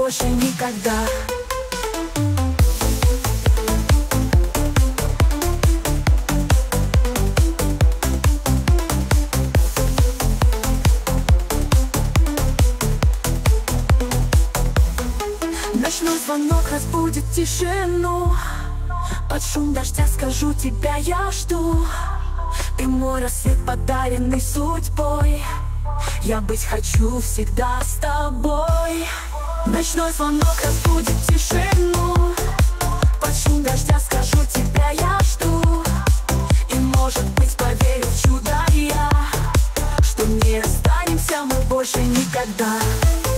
больше никогда. Ночной звонок разбудит тишину, под шум дождя скажу, тебя я жду. Ты мой рассвет, подаренный судьбой, я быть хочу всегда с тобой. Ночной звонок разбудит тишину, под шум дождя скажу, тебя я жду. И может быть поверю в чудо я, что не расстанемся мы больше никогда.